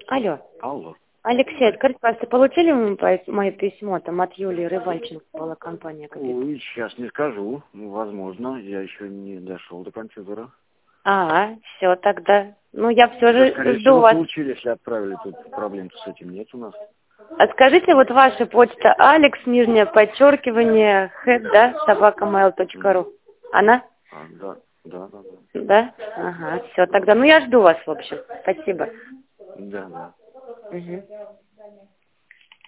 Алло. Алло. Алексей, скажите, пожалуйста, получили вы мое письмо там от Юлии Рыбальченко, была компания какая-то? Ой, сейчас не скажу. Ну, возможно, я еще не дошел до компьютера. Все тогда. Ну, я все Да, же скорее жду всего, вас. получили, если отправили. Тут проблем с этим нет у нас. А скажите, вот ваша почта Алекс, нижнее подчеркивание, head, да, собакамейл.ру. Мгм. Она? Да, да, да, да. Да? Ага, все, тогда. Ну, я жду вас, в общем. Спасибо. Да, да. Мгм.